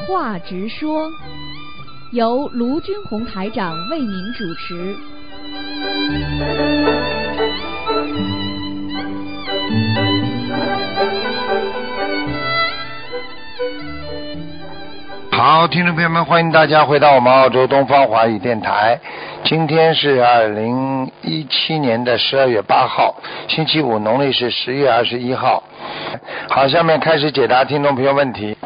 话直说，由卢军红台长为您主持。 好，听众朋友们，欢迎大家回到我们澳洲东方华语电台。今天是2017年的12月8号，星期五，农历是10月21号。好，下面开始解答听众朋友问题。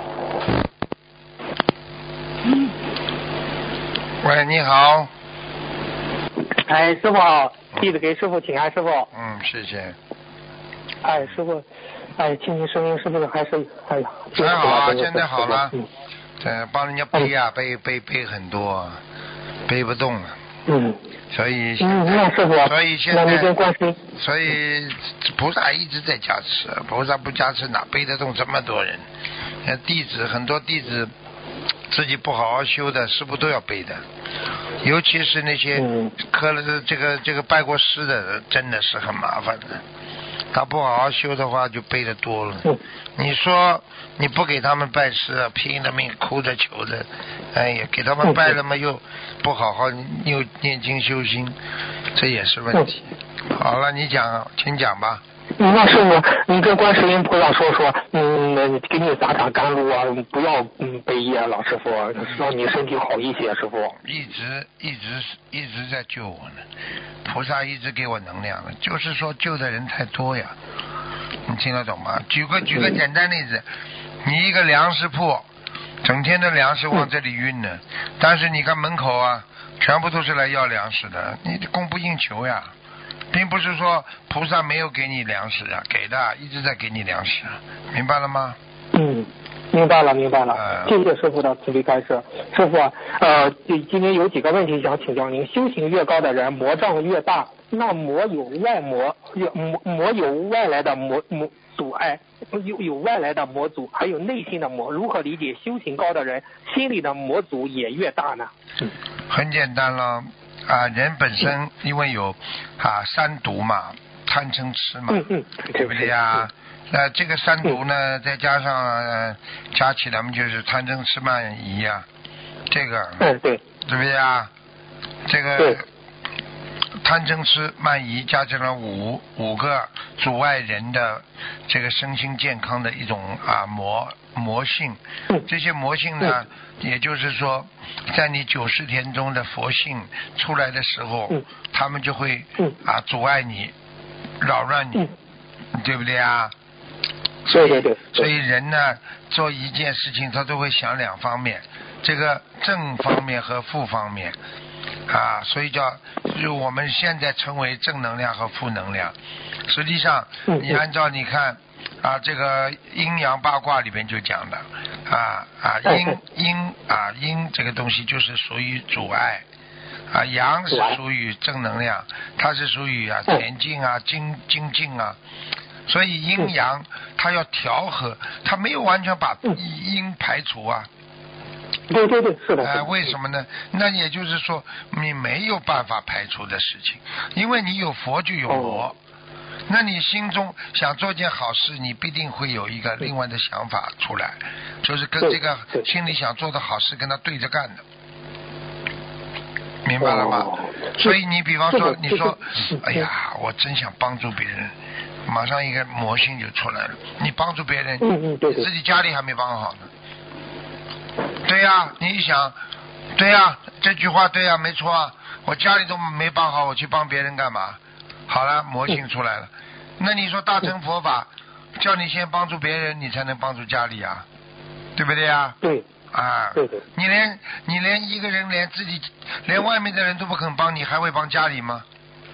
喂，你好。 哎，师傅好，弟子给师傅请安，师傅。 谢谢。 哎，师傅，哎，听您声音是不是还是哎呀？ 还好啊，现在好了。帮人家背啊，背很多，背不动了。所以那师傅， 所以现在， 所以菩萨一直在加持，菩萨不加持哪背得动这么多人？很多弟子自己不好好修的，师父都要背的，尤其是那些磕了这个拜过师的，真的是很麻烦的。他不好好修的话，就背得多了。你说你不给他们拜师，拼了命哭着求着，哎呀，给他们拜了嘛，又不好好又念经修心，这也是问题。好了，你讲，请讲吧。 那师傅，你跟观世音菩萨说，给你撒点甘露啊，不要背业了，师傅，让你身体好一些，师傅。 一直在救我呢，菩萨一直给我能量了，就是说救的人太多呀，你听得懂吗？举个简单例子，你一个粮食铺，整天的粮食往这里运呢，但是你看门口啊，全部都是来要粮食的，你供不应求呀。并不是说菩萨没有给你粮食啊，给的，一直在给你粮食，明白了吗？ 明白了。谢谢师傅的慈悲开示。师傅，今天有几个问题想请教您。修行越高的人，魔障越大，那魔有外来的魔阻碍，有外来的魔阻，还有内心的魔，如何理解修行高的人心里的魔阻也越大呢？ 很简单了。人本身因为有三毒嘛，贪嗔痴嘛，对不对呀？那这个三毒呢，再加上加起来嘛，就是贪嗔痴慢疑啊，这个对不对呀？这个贪嗔痴慢疑加起来五个阻碍人的这个身心健康的一种魔性。这些魔性呢，也就是说在你90天中的佛性出来的时候，他们就会阻碍你，扰乱你，对不对啊？所以人呢做一件事情他都会想两方面，这个正方面和负方面所以就我们现在称为正能量和负能量。实际上你按照你看这个阴阳八卦里边就讲的阴这个东西就是属于阻碍阳是属于正能量，它是属于前进精进所以阴阳它要调和，它没有完全把阴排除对，是的。 为什么呢？那也就是说你没有办法排除的事情，因为你有佛就有魔。那你心中想做件好事，你必定会有一个另外的想法出来，就是跟这个心里想做的好事跟他对着干的，明白了吗？所以你比方说你说哎呀我真想帮助别人，马上一个魔性就出来了，你帮助别人你自己家里还没帮好呢。对呀，你一想对呀，这句话对呀，没错我家里都没帮好，我去帮别人干嘛？好了，魔性出来了。那你说大乘佛法叫你先帮助别人，你才能帮助家里对不对对你连一个人连外面的人都不肯帮你，还会帮家里吗？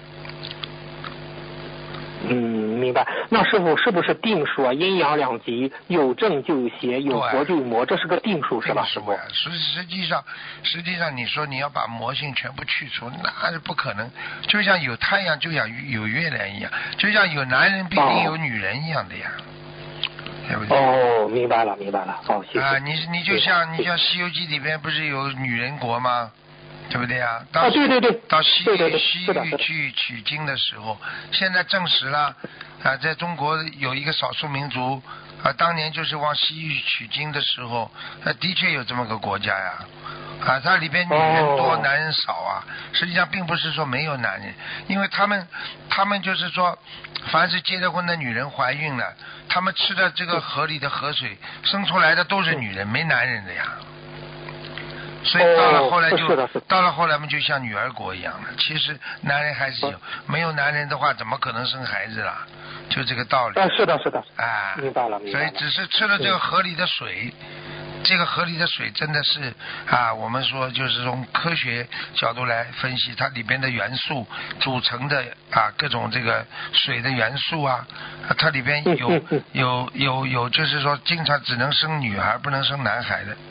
明白。那师傅是不是定数阴阳两极，有正就有邪，有佛就有魔，这是个定数是吧？师傅， 实际上你说你要把魔性全部去除，那是不可能。就像有太阳就像有月亮一样，就像有男人必定有女人一样的呀，对不对？ 明白了。谢谢。 你就像《西游记》里面不是有女人国吗？对不对啊？ 对， 到西域去取经的时候，现在证实了在中国有一个少数民族当年就是往西域取经的时候，的确有这么个国家呀。它里边女人多，男人少啊。实际上并不是说没有男人，因为他们就是说，凡是结了婚的女人怀孕了，他们吃的这个河里的河水生出来的都是女人，没男人的呀。所以到了后来嘛，就像女儿国一样的。其实男人还是有，没有男人的话，怎么可能生孩子啦？就这个道理。 是的。 明白了。所以只是吃了这个河里的水。这个河里的水真的是我们说就是从科学角度来分析，它里边的元素组成的各种这个水的元素它里边有就是说经常只能生女孩不能生男孩的。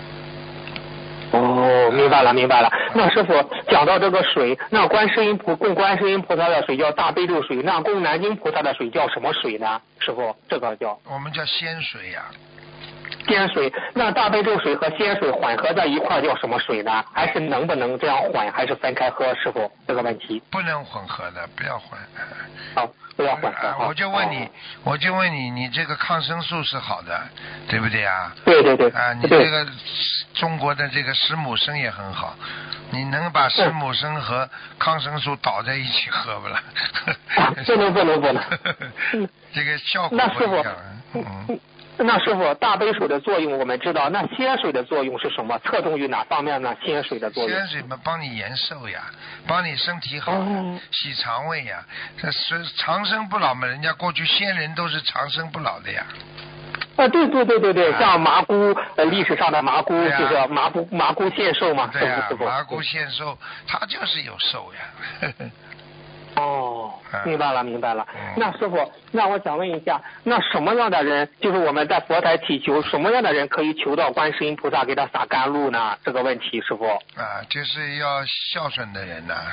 明白了。那师傅讲到这个水，那供观世音菩萨的水叫大悲咒水，那供南京菩萨的水叫什么水呢？师傅，这个叫我们叫仙水呀。 仙水，那大悲咒水和仙水混合在一块叫什么水呢？还是能不能这样混，还是分开喝？师傅，这个问题不能混合的，不要混。 不要混合。 我就问你，你这个抗生素是好的，对不对啊？ 对。 你这个中国的这个石母参也很好，你能把石母参和抗生素倒在一起喝不啦？ 不能。 这个效果不一样。 那师傅，大杯水的作用我们知道，那仙水的作用是什么？侧重于哪方面呢？仙水的作用？ 仙水嘛，帮你延寿呀，帮你身体好，洗肠胃呀，这是长生不老嘛。人家过去仙人都是长生不老的呀。 对，像麻姑历史上的麻姑就是麻姑献寿嘛， 对呀，麻姑献寿，他就是有寿呀。 明白了。那师傅，那我想问一下，那什么样的人，就是我们在佛台祈求，什么样的人可以求到观世音菩萨给他洒甘露呢？这个问题，师傅。 就是要孝顺的人呐。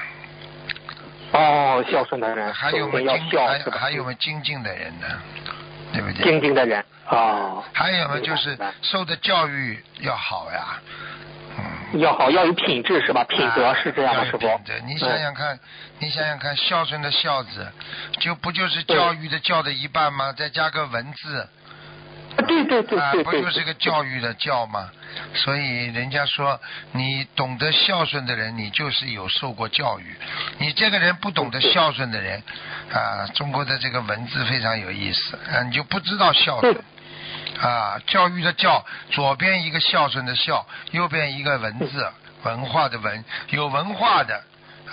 孝顺的人， 还有我们精进的人呢，对不对？ 精进的人。 还有呢，就是受的教育要好呀。 要好，要有品质是吧？品德是这样的，师傅。 你想想看，孝顺的孝字，就是教育的教的一半吗？再加个文字。 对。 不就是个教育的教吗？所以人家说，你懂得孝顺的人，你就是有受过教育。你这个人不懂得孝顺的人，中国的这个文字非常有意思，你就不知道孝顺。教育的教，左边一个孝顺的孝，右边一个文字，文化的文，有文化的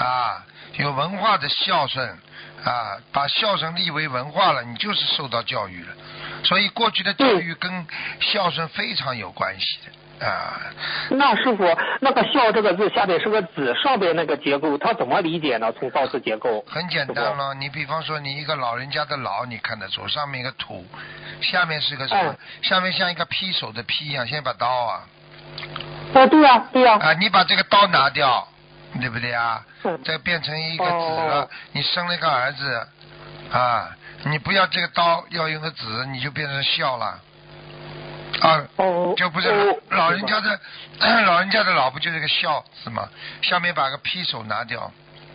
孝顺把孝顺立为文化了，你就是受到教育了。所以过去的教育跟孝顺非常有关系的。 那师傅，那个孝这个字下边是个子，上边那个结构，它怎么理解呢？从造字结构。 很简单了，你比方说你一个老人家的老，你看得出上面一个土，下面是个什么？下面像一个劈手的劈一样，像一把刀对呀。 你把这个刀拿掉，对不对啊？再变成一个子了，你生了一个儿子你不要这个刀，要用个子，你就变成孝了。就不是老人家的老不就是个孝字吗？下面把个劈手拿掉。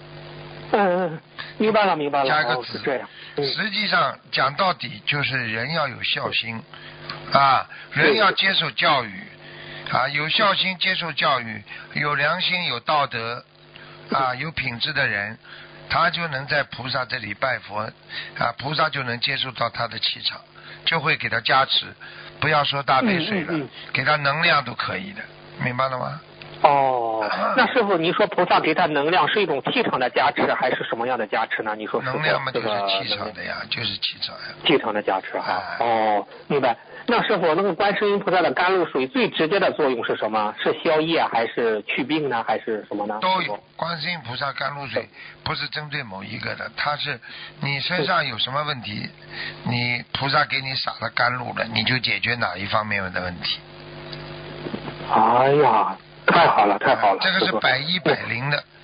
明白了。 加个子。 这样。 实际上讲到底就是人要有孝心人要接受教育有孝心接受教育，有良心有道德有品质的人，他就能在菩萨这里拜佛菩萨就能接受到他的气场，就会给他加持。不要说大杯水了，给他能量都可以的，明白了吗？ 那师傅，您说菩萨给他能量是一种气场的加持，还是什么样的加持呢？你说能量嘛，就是气场的呀，就是气场呀。 气场的加持明白。那师傅，那个观世音菩萨的甘露水最直接的作用是什么？是消业还是祛病呢？还是什么呢？ 都有。观世音菩萨甘露水不是针对某一个的，它是你身上有什么问题，你菩萨给你洒了甘露了，你就解决哪一方面的问题。 哎呀，太好了。 这个是100%的。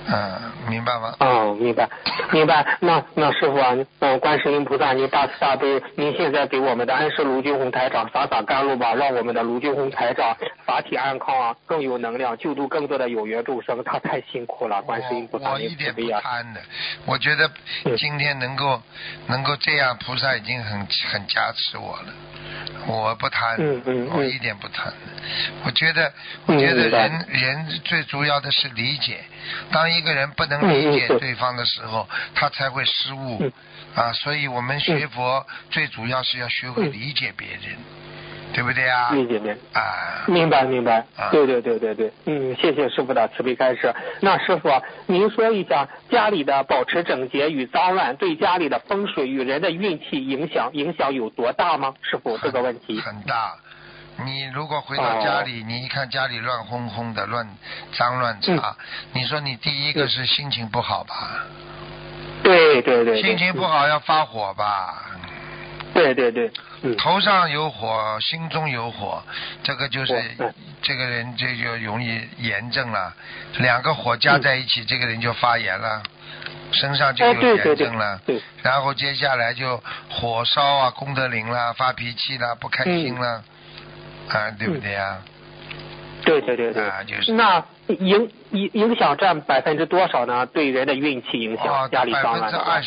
明白吗？ 明白。那师傅啊，观世音菩萨，您大慈大悲，您现在给我们的安师卢军宏台长洒甘露吧，让我们的卢军宏台长法体安康啊，更有能量，救度更多的有缘众生。他太辛苦了，观世音菩萨， 我一点不贪的，我觉得今天能够这样，菩萨已经很加持我了。我不贪，我一点不贪。我觉得人最主要的是理解。当一个人不能理解对方的时候，他才会失误所以我们学佛最主要是要学会理解别人，对不对啊？ 理解明白。对。谢谢师傅的慈悲开示。那师傅，您说一下家里的保持整洁与脏乱对家里的风水与人的运气影响有多大吗？师傅，这个问题很大。你如果回到家里，你一看家里乱哄哄的，脏乱差，你说你第一个是心情不好吧？ 对。 心情不好要发火吧？ 对。 头上有火，心中有火，这个就是这个人这就容易炎症了。两个火加在一起，这个人就发炎了，身上就有炎症了。然后接下来就火烧啊，功德林啦，发脾气啦，不开心啦，对不对啊？ 对。 就是那影响占多少呢？对人的运气影响，家里脏乱 20%。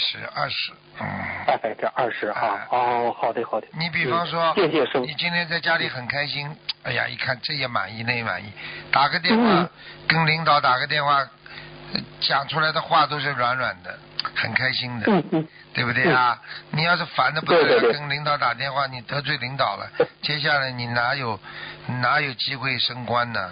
20%好的。 你比方说， 谢谢师傅。 你今天在家里很开心，哎呀，一看这也满意那也满意，打个电话跟领导打个电话，讲出来的话都是软的，很开心的，对不对啊？你要是烦的不得了，跟领导打电话，你得罪领导了，接下来你哪有机会升官呢？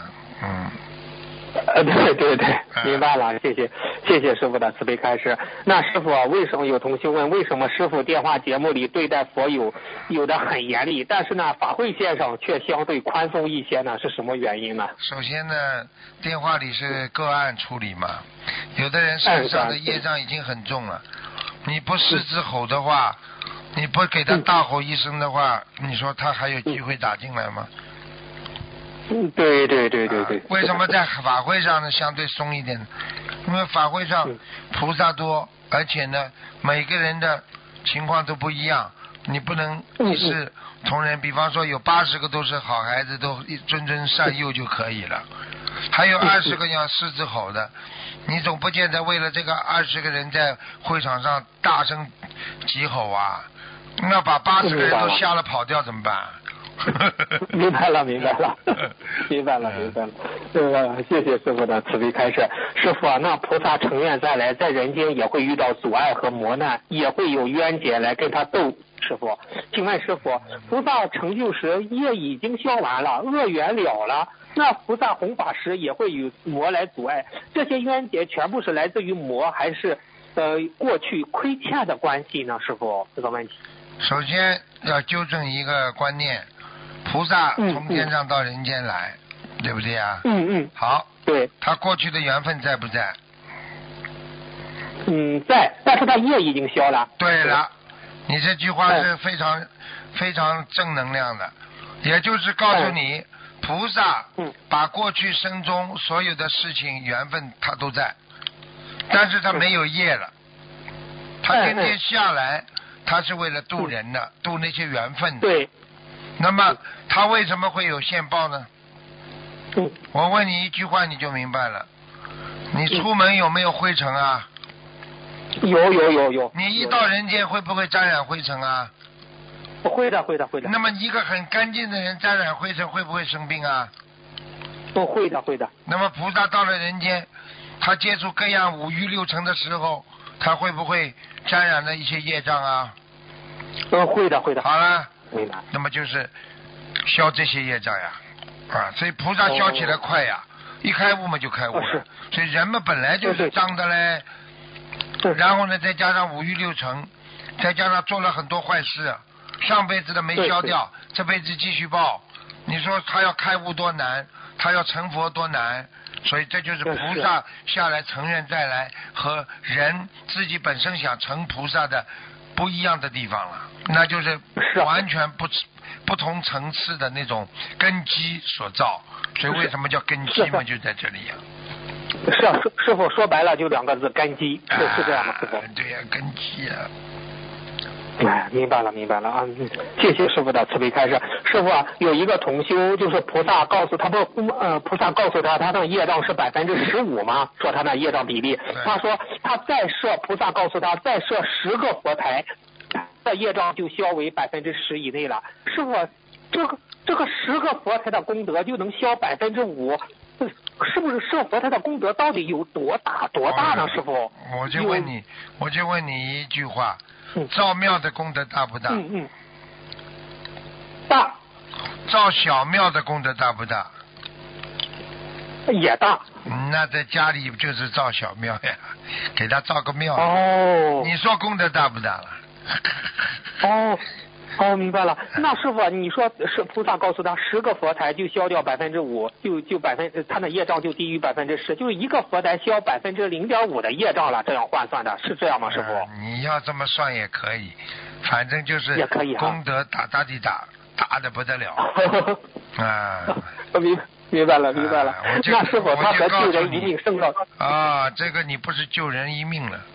对，明白了，谢谢师傅的慈悲开示。那师傅为什么有同学问，为什么师傅电话节目里对待佛有的很严厉，但是呢法会线上却相对宽松一些呢？是什么原因呢？ 首先呢，电话里是个案处理嘛，有的人身上的业障已经很重了，你不狮子吼的话，你不给他大吼一声的话，你说他还有机会打进来吗？ 对。 为什么在法会上呢相对松一点呢？因为法会上菩萨多，而且呢每个人的情况都不一样，你不能一视同仁。比方说有80个都是好孩子，都谆善诱就可以了，还有20个要狮子吼的，你总不见得为了这个20个人在会场上大声疾吼啊，那把80个人都吓了跑掉怎么办？ 明白了。谢谢师傅的慈悲开示。师傅那菩萨成愿再来，在人间也会遇到阻碍和磨难，也会有冤结来跟他斗。师傅，请问师傅，菩萨成就时业已经消完了，恶缘了了，那菩萨弘法时也会与魔来阻碍，这些冤结全部是来自于魔，还是过去亏欠的关系呢？师傅，这个问题。 首先要纠正一个观念，菩萨从天上到人间来，对不对啊？好， 对。 他过去的缘分在不在？ 在，但是他业已经消了。 对了，你这句话是非常正能量的，也就是告诉你，菩萨把过去生中所有的事情缘分他都在，但是他没有业了，他今天下来。他是为了度人的，度那些缘分的。 对。 那么他为什么会有现报呢？我问你一句话你就明白了。你出门有没有灰尘啊？ 有。 你一到人间会不会沾染灰尘啊？ 会的。 那么一个很干净的人沾染灰尘会不会生病啊？ 会的。 那么菩萨到了人间，他接触各样5欲6尘的时候，他会不会沾染了一些业障啊？ 会的。 好了， 明白。 那么就是消这些业障呀，所以菩萨消起来快呀，一开悟嘛就开悟了。所以人们本来就是脏的嘞，然后呢再加上5欲6尘，再加上做了很多坏事，上辈子的没消掉，这辈子继续报。你说他要开悟多难，他要成佛多难。所以这就是菩萨下来承认再来和人自己本身想成菩萨的不一样的地方了，那就是完全不同层次的那种根基所造。所以为什么叫根基嘛，就在这里呀。 是啊，师傅说白了就2个字，根基，是这样吗，师傅？ 对呀，根基啊。 哎，明白了啊！谢谢师傅的慈悲开示。师傅啊，有一个同修，就是菩萨告诉他菩萨告诉他的业障是15%嘛，说他的业障比例。他说他菩萨告诉他再设10个佛台，的业障就消为10%以内了。师傅，这个10个佛台的功德就能消5%，是不是设佛台的功德到底有多大呢？师傅， 我就问你一句话。造庙的功德大不大？ 大。 造小庙的功德大不大？ 也大。 那在家里就是造小庙呀，给他造个庙。 哦。 你说功德大不大了？ 明白了。那师傅，你说是菩萨告诉他10个佛台就消掉5%，他的业障就低于10%，就是一个佛台消0.5%的业障了，这样换算的，是这样吗，师傅？ 你要这么算也可以，反正就是也可以功德大的不得了啊！ 明白了。那师傅，他和救人一命胜到这个你不是救人一命了，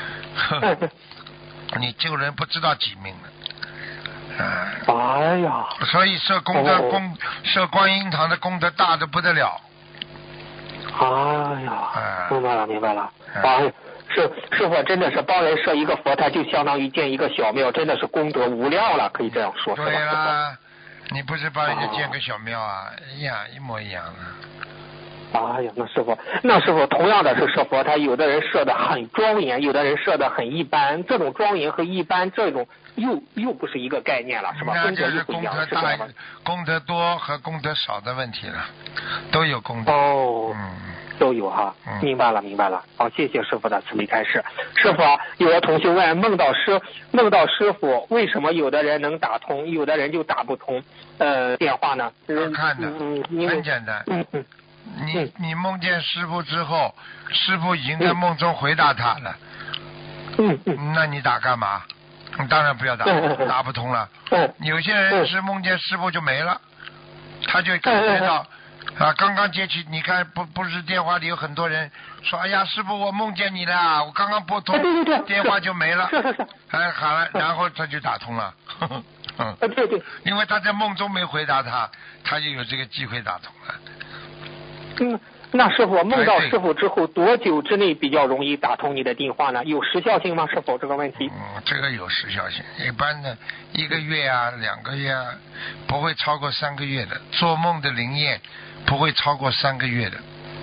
你救人不知道几命了。 哎呀， 所以设设观音堂的功德大的不得了。 哎呀，明白了。师傅真的是帮人设一个佛台，就相当于建一个小庙，真的是功德无量了，可以这样说。 对啦，你不是帮人家建个小庙啊？一模一样啊。 哎呀，那师傅同样的是设佛台，有的人设的很庄严，有的人设的很一般，这种庄严和一般这种又不是一个概念了，是吧？ 那就是功德大、功德多和功德少的问题了，都有功德。 都有哈，明白了。好，谢谢师傅的慈悲开示。师傅啊，有的同学问梦到师傅，为什么有的人能打通，有的人就打不通电话呢？ 看的，很简单。你梦见师傅之后，师傅已经在梦中回答他了。那你打干嘛？当然不要打，打不通了。有些人是梦见师傅就没了，他就感觉到刚刚接起，你看不是电话里有很多人说，哎呀，师傅我梦见你了，我刚刚拨通，电话就没了。好了，然后他就打通了。 对， 因为他在梦中没回答他就有这个机会打通了。 那师傅梦到师傅之后多久之内比较容易打通你的电话呢？有时效性吗？师傅这个问题？ 这个有时效性，一般的1个月啊2个月啊，不会超过3个月的。做梦的灵验不会超过3个月的。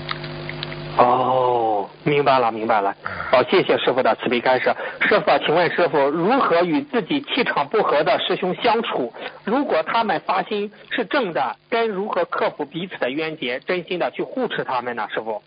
明白了。好，谢谢师傅的慈悲开示。师傅，请问师傅如何与自己气场不合的师兄相处？如果他们发心是正的，该如何克服彼此的冤结，真心的去护持他们呢？师傅，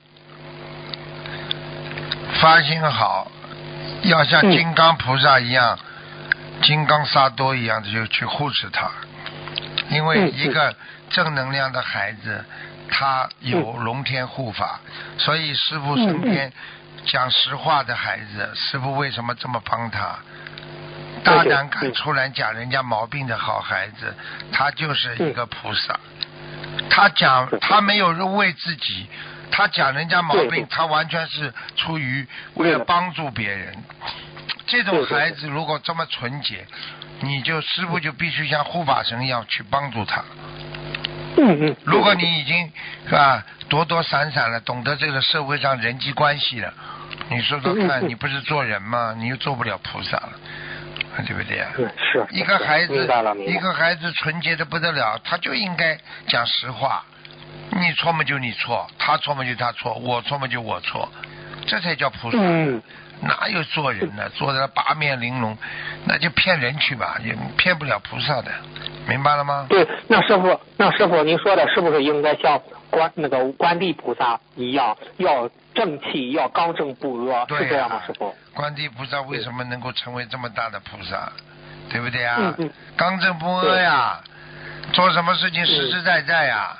发心好，要像金刚菩萨一样，金刚萨多一样的就去护持他，因为一个正能量的孩子。他有龙天护法，所以师父身边讲实话的孩子，师父为什么这么帮他？大胆敢出来讲人家毛病的好孩子，他就是一个菩萨。他没有为自己，他讲人家毛病，他完全是出于为了帮助别人。这种孩子如果这么纯洁，师父就必须像护法神一样去帮助他。如果你已经是吧躲躲闪闪了，懂得这个社会上人际关系了，你说说看，你不是做人吗？你又做不了菩萨了，对不对啊？ 是。 一个孩子纯洁的不得了，他就应该讲实话。你错嘛就你错，他错嘛就他错，我错嘛就我错，这才叫菩萨。哪有做人呢？做的八面玲珑，那就骗人去吧，也骗不了菩萨的，明白了吗？ 对，那师傅，您说的是不是应该像观地菩萨一样，要正气，要刚正不阿，是这样吗？师傅， 观地菩萨为什么能够成为这么大的菩萨？对不对啊？刚正不阿呀，做什么事情实实在在呀，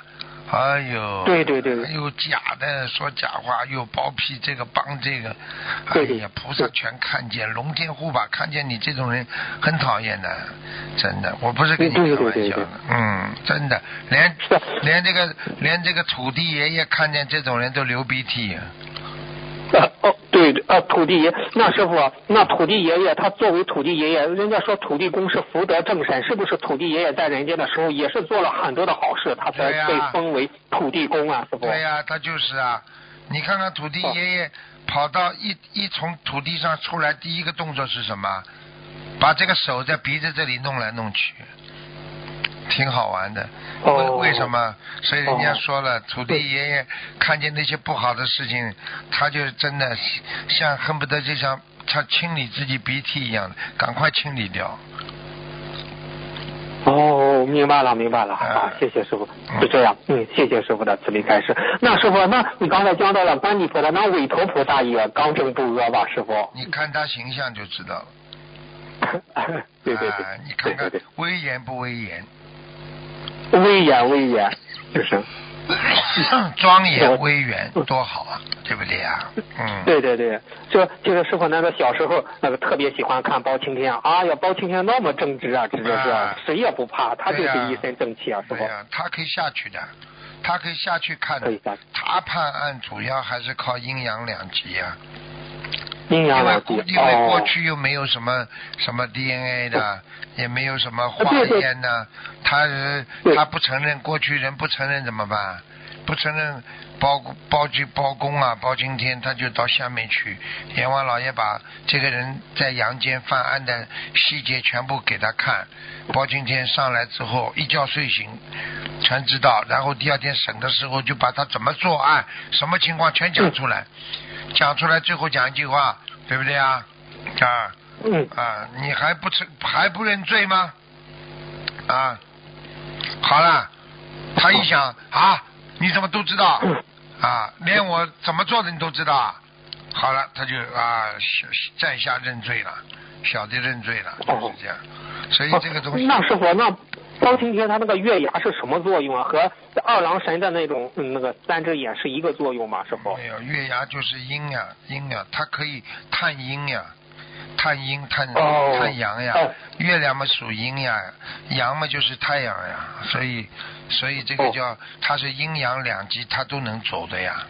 哎呦， 对对对， 又假的说假话，又包庇这个帮这个，哎呀，菩萨全看见，龙天护法看见你这种人很讨厌的，真的，我不是跟你开玩笑的，真的，连这个土地爷爷看见这种人都流鼻涕。 对，土地爷，那师傅，那土地爷爷他作为土地爷爷，人家说土地公是福德正神，是不是土地爷爷在人间的时候也是做了很多的好事，他才被封为土地公啊，师傅？ 对呀，他就是啊，你看看土地爷爷跑到一从土地上出来，第一个动作是什么？把这个手在鼻子这里弄来弄去。挺好玩的，为什么？所以人家说了，土地爷爷看见那些不好的事情，他就真的像恨不得就像他清理自己鼻涕一样的，赶快清理掉。 明白了，好，谢谢师傅，是这样，谢谢师傅的慈悲开示。那师傅，那你刚才讲到了观地菩萨，那韦陀菩萨也刚正不阿吧，师傅？ 你看他形象就知道了。 对， 你看看威严不威严？ 威严，就是庄严威严，多好啊，对不对啊？ 对，就是师傅那个小时候那个特别喜欢看包青天啊，呀，包青天那么正直啊，直接是谁也不怕，他就是一身正气啊，师傅。 对呀，他可以下去的，他可以下去看的，他判案主要还是靠阴阳两极啊。因为过去又没有什么 DNA 的，也没有什么化验的，他不承认，过去人不承认怎么办？不承认包公啊，包青天，他就到下面去，阎王老爷把这个人在阳间犯案的细节全部给他看，包青天上来之后一觉睡醒全知道，然后第二天审的时候就把他怎么作案，什么情况全讲出来。讲出来，最后讲一句话，对不对啊？你还不认罪吗？好了，他一想你怎么都知道连我怎么做的你都知道，好了，他就在下认罪了，小的认罪了，就是这样。所以这个东西， 那师傅，那包青天他那个月牙是什么作用啊？和二郎神的那种那个三只眼是一个作用吗？师傅？ 没有，月牙就是阴呀，它可以探阴呀，探阳呀。月亮嘛属阴呀，阳嘛就是太阳呀，所以这个叫它是阴阳两极，它都能走的呀。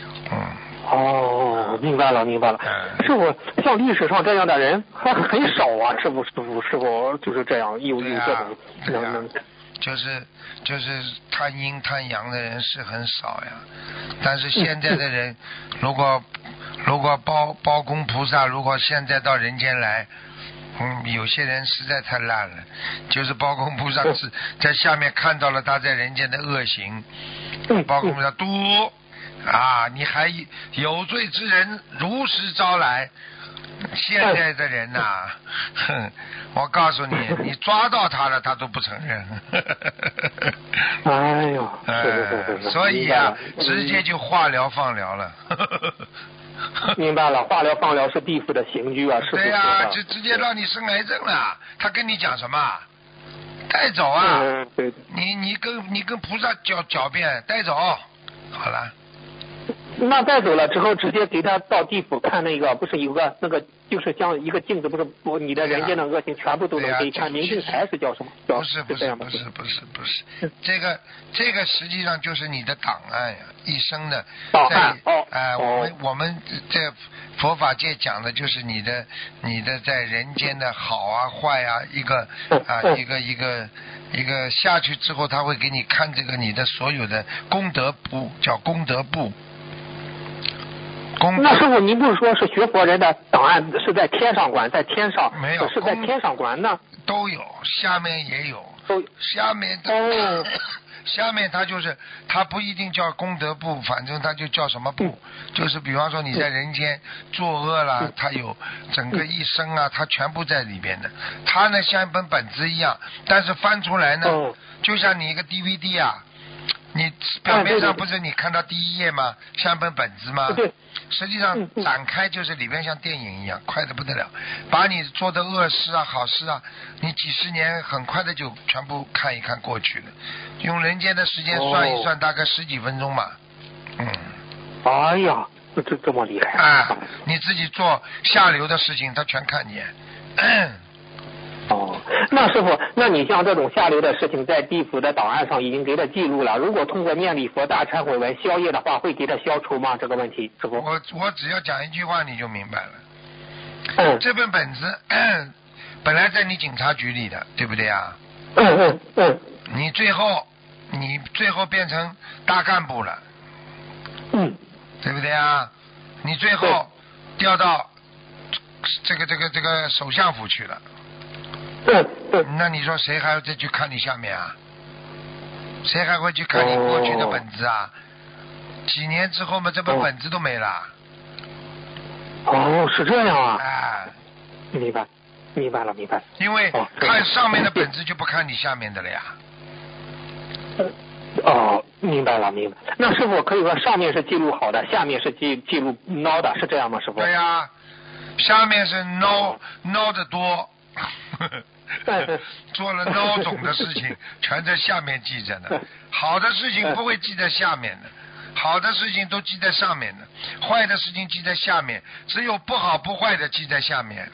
明白了。师傅，像历史上这样的人还很少啊，师傅就是这样有这种能。 就是探阴探阳的人是很少呀，但是现在的人，如果包公菩萨如果现在到人间来，有些人实在太烂了，就是包公菩萨是在下面看到了他在人间的恶行，包公菩萨你还有罪之人如实招来。现在的人呐，我告诉你，你抓到他了，他都不承认。 哎呦，是。 所以直接就化疗放疗了。 明白了，化疗放疗是地府的刑具啊，是不是？ 对呀，就直接让你生癌症了。他跟你讲什么？带走啊！ 对。 你跟菩萨狡辩，带走，好了。 那带走了之后，直接给他到地府看那个，不是有个那个，就是像一个镜子，不是你的人间的恶行全部都能给看。明镜台是叫什么？ 不是，这个实际上就是你的档案呀，一生的档案。 我们这佛法界讲的就是你的在人间的好啊坏啊，一个下去之后，他会给你看这个你的所有的功德簿，叫功德簿。 那师傅，您不是说是学佛人的档案是在天上管，在天上没有， 是在天上管呢？ 都有，下面也有，下面下面它就是它不一定叫功德簿，反正它就叫什么簿，就是比方说你在人间作恶啦，它有整个一生啊，它全部在里边的。它呢像一本本子一样，但是翻出来呢，就像你一个 DVD 啊。 你表面上不是你看到第一页吗？像本本子吗？ 对。 实际上展开就是里边像电影一样，快得不得了。把你做的恶事啊、好事啊，你几十年很快的就全部看一看过去了。用人间的时间算一算，大概10几分钟吧。 哎呀，这么厉害啊！你自己做下流的事情，他全看见。 那师傅，那你像这种下流的事情，在地府的档案上已经给他记录了。如果通过念礼佛大忏悔文消业的话，会给他消除吗？这个问题，师傅。 我只要讲一句话你就明白了。这本本子本来在你警察局里的，对不对啊？你最后变成大干部了。对不对啊？你最后调到这个首相府去了。那你说谁还要再去看你下面啊？谁还会去看你过去的本子啊？几年之后嘛，这本本子都没了。 是这样啊。明白了。 因为看上面的本子就不看你下面的了呀。 明白了。那师傅可以说上面是记录好的，下面是记录孬的，是这样吗？师傅？ 对呀，下面是孬的多。做了孬种的事情全在下面记着呢，好的事情不会记在下面的，好的事情都记在上面的，坏的事情记在下面，只有不好不坏的记在下面。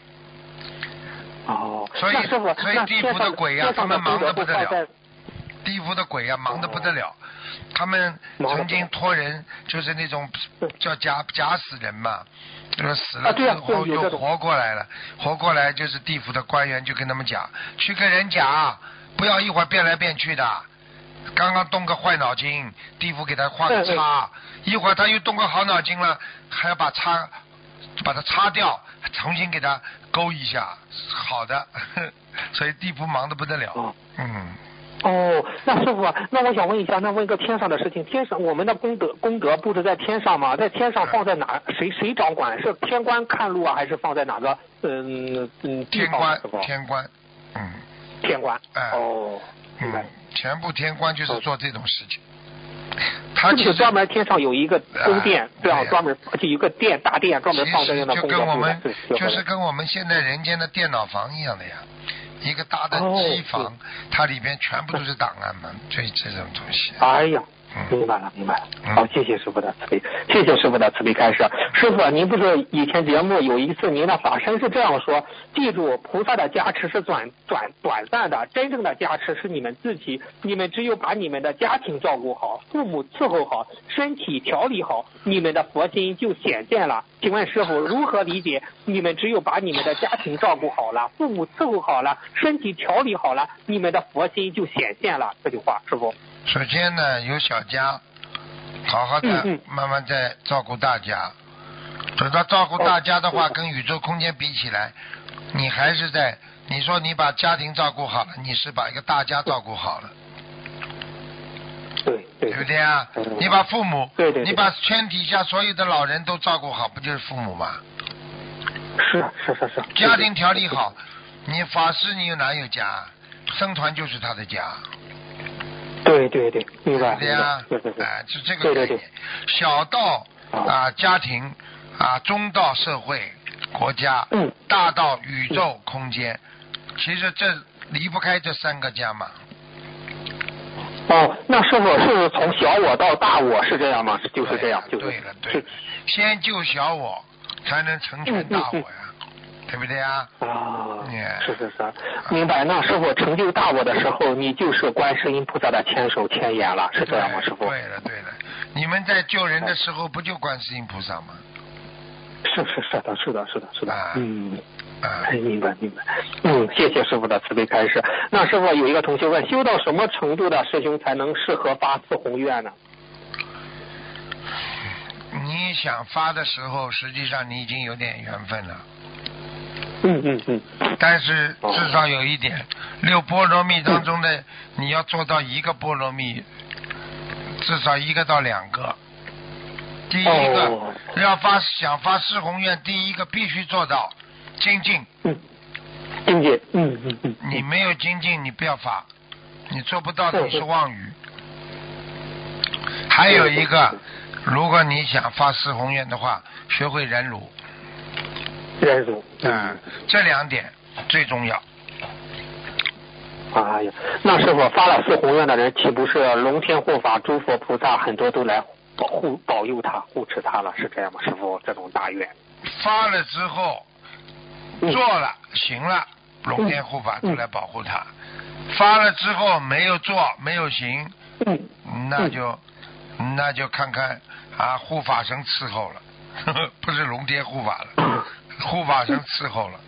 所以地府的鬼啊，他们忙得不得了。地府的鬼啊，忙得不得了。他们曾经托人，就是那种叫假死人嘛，就是死了之后又活过来了，活过来就是地府的官员就跟他们讲，去跟人讲，不要一会儿变来变去的。刚刚动个坏脑筋，地府给他画个叉，一会儿他又动个好脑筋了，还要把它擦掉，重新给他勾一下，好的。所以地府忙得不得了。 那师傅，那我想问一下，那问个天上的事情，天上我们的功德不是在天上吗？在天上放在哪？谁掌管？是天官看路啊，还是放在哪个地方？ 天官。 天官。 全部天官就是做这种事情。 他就是专门天上有一个宫殿，这样专门就有一个大殿专门放在那的功德簿。 就是跟我们现在人间的电脑房一样的呀。一个大的机房，它里边全部都是档案嘛，这种东西。 哎呀，明白了。好，谢谢师傅的慈悲，谢谢师傅的慈悲开示。师傅，您不是以前节目有一次您的法身是这样说，记住菩萨的加持是短暂的，真正的加持是你们自己，你们只有把你们的家庭照顾好，父母伺候好，身体调理好，你们的佛心就显现了。请问师傅如何理解你们只有把你们的家庭照顾好了，父母伺候好了，身体调理好了，你们的佛心就显现了？这句话师傅。 首先呢，有小家好好的慢慢在照顾大家，等到照顾大家的话，跟宇宙空间比起来，你还是在，你说你把家庭照顾好了，你是把一个大家照顾好了，对不对啊？你把父母，你把天底下所有的老人都照顾好，不就是父母吗？ 是。 家庭调理好，你法师你又哪有家？僧团就是他的家。 对，明白。 对呀，是这个概念。小到家庭中到社会国家，大到宇宙空间，其实这离不开这3个家嘛。 那师傅是从小我到大我是这样吗？就是这样， 对了，先救小我，才能成全大我呀。对不对啊？ 是，明白。那师傅成就大我的时候，你就是观世音菩萨的千手千眼了，是这样吗？师傅？ 对了，你们在救人的时候不就观世音菩萨吗？ 是的。明白。谢谢师傅的慈悲开示。那师傅有一个同学问，修到什么程度的师兄才能适合发4宏愿呢？ 你想发的时候，实际上你已经有点缘分了。但是至少有一点，6波罗蜜当中的你要做到1个波罗蜜，至少1个到2个。第一个想发4宏愿，第一个必须做到精进。 精进。 你没有精进，你不要发，你做不到你是妄语。 还有一个，如果你想发四宏愿的话，学会忍辱。 忍辱。 这2点最重要。 哎呀，那师傅发了四宏愿的人，岂不是龙天护法、诸佛菩萨很多都来保佑他、护持他了？是这样吗？师傅，这种大愿。 发了之后，做了、行了，龙天护法都来保护他。发了之后没有做、没有行，那就看看护法神伺候了，不是龙天护法了，护法神伺候了。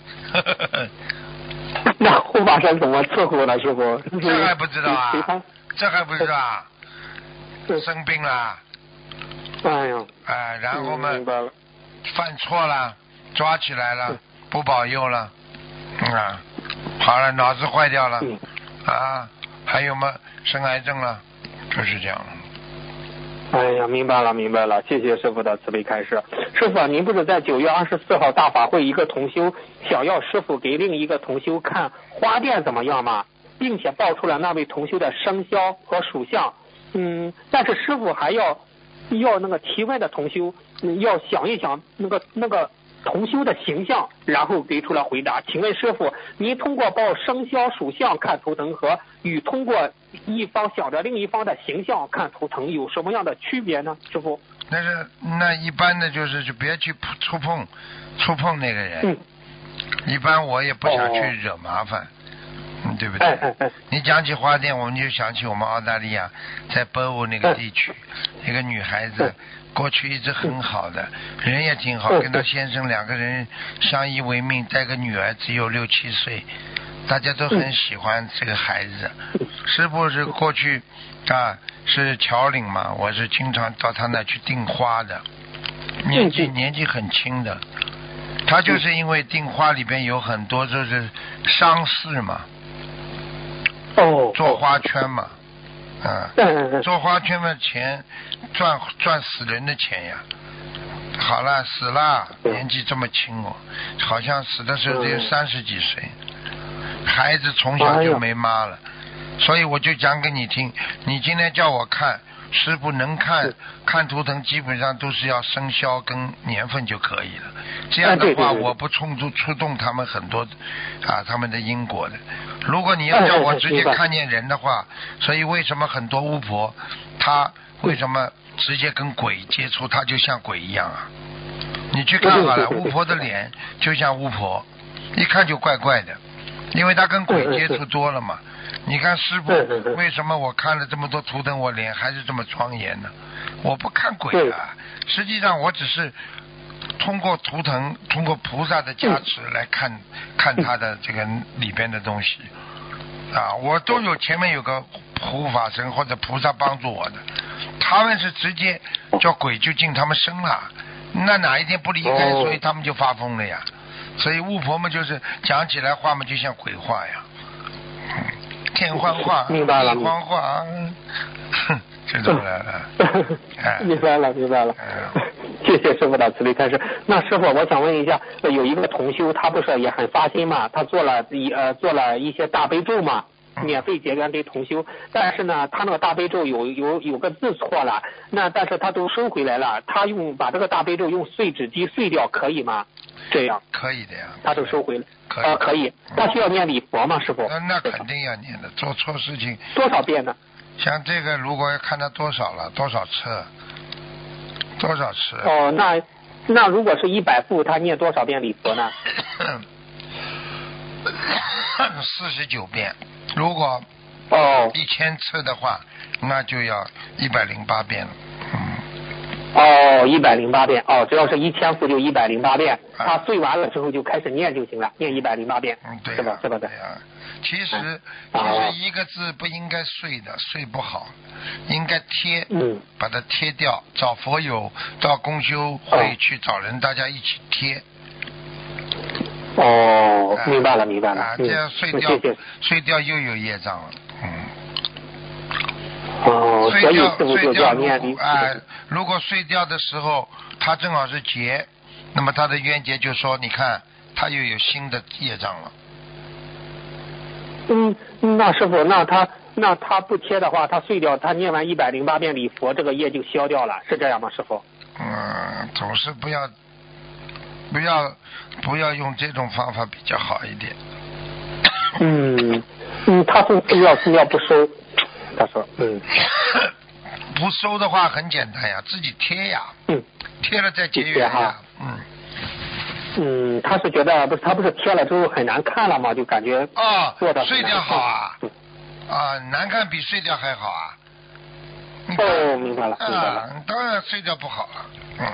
那护法神怎么伺候了，师傅？ 这还不知道啊？这还不知道啊？生病了。 哎呀。 然后嘛，犯错了，抓起来了，不保佑了，好了，脑子坏掉了，还有嘛，生癌症了，就是这样了。 哎呀，明白了，谢谢师傅的慈悲开示。师傅，您不是在9月24号大法会一个同修想要师傅给另一个同修看花店怎么样吗？并且报出了那位同修的生肖和属相。但是师傅还要那个提问的同修要想一想那个同修的形象，然后给出了回答。请问师傅，您通过报生肖属相看图腾和与通过一方想着另一方的形象看图腾有什么样的区别呢？师傅， 那一般的就别去触碰那个人。一般我也不想去惹麻烦，对不对？你讲起花店，我们就想起我们澳大利亚在波欧那个地区，一个女孩子。过去一直很好的，人也挺好，跟他先生2个人相依为命，带个女儿只有6、7岁，大家都很喜欢这个孩子。师父是过去是侨领嘛，我是经常到他那去订花的，年纪很轻的，他就是因为订花里边有很多就是丧事嘛，做花圈嘛。做花圈的钱赚死人的钱呀！好了，死了，年纪这么轻好像死的时候只有30几岁，孩子从小就没妈了，所以我就讲给你听。你今天叫我看，师傅能看图腾，基本上都是要生肖跟年份就可以了。这样的话，我不触动他们很多他们的因果的。如果你要叫我直接看见人的话，所以为什么很多巫婆她为什么直接跟鬼接触，她就像鬼一样啊？你去看好了，巫婆的脸就像巫婆，一看就怪怪的，因为她跟鬼接触多了嘛。你看师父为什么我看了这么多图腾，我脸还是这么庄严呢？我不看鬼啊，实际上我只是通过图腾，通过菩萨的加持来看他的这个里边的东西我都有前面有个护法神或者菩萨帮助我的，他们是直接叫鬼就进他们身了，那哪一天不离开，所以他们就发疯了呀。所以巫婆们就是讲起来话嘛，就像鬼话呀，天幻话，地幻话，这种了。 明白了。谢谢师傅的慈悲开示。那师傅，我想问一下，有一个同修，他不是也很发心嘛？他做了一些大悲咒嘛，免费结缘给同修。但是呢，他那个大悲咒有个字错了，但是他都收回来了。他把这个大悲咒用碎纸机碎掉，可以吗？这样可以的呀。 他都收回了。可以。他需要念礼佛吗，师傅？ 那肯定要念的，做错事情。 多少遍呢？ 像这个，如果要看他多少了，多少次。 那如果是100副，他念多少遍礼佛呢 ？49遍。如果1000次的话，那就要108遍了。 108遍。只要是1000副就108遍。他碎完了之后就开始念就行了，念108遍。 对， 是吧？ 对呀。其实一个字不应该碎的，碎不好，应该贴，把它贴掉，找佛友到公修会去找人，大家一起贴。 明白了。 这样碎掉又有业障了。 所以碎掉如果碎掉的时候，它正好是劫，那么它的冤结就说，你看，它又有新的业障了。 那师傅，那他不贴的话，他睡掉，他念完108遍礼佛，这个业就消掉了，是这样吗，师傅？ 总是不要用这种方法比较好一点。 他说寺庙不收，他说不收的话很简单呀，自己贴呀，贴了再结缘呀， 他是觉得他不是贴了之后很难看了吗？就感觉做的睡掉好啊，难看比睡掉还好啊。 明白了， 当然睡觉不好了。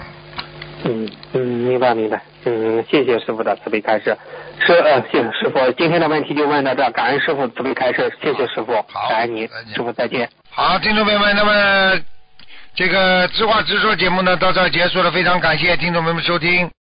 明白。谢谢师傅的慈悲开示。谢谢师傅，今天的问题就问到这，感恩师傅慈悲开示，谢谢师傅，感恩您，师傅再见。 好，听众朋友们，那么这个知话直说节目呢到这儿结束了，非常感谢听众朋友们收听。